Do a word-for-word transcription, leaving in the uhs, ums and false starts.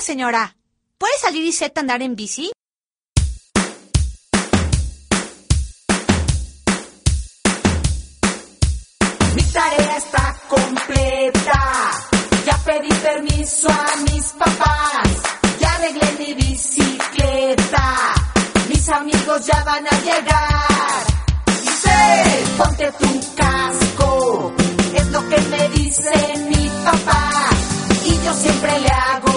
señora. ¿Puede salir Lisette a andar en bici? Mi tarea está completa. Ya pedí permiso a mis papás. Ya arreglé mi bicicleta. Mis amigos ya van a llegar. Dice, ponte tu casco. Es lo que me dice mi papá. Y yo siempre le hago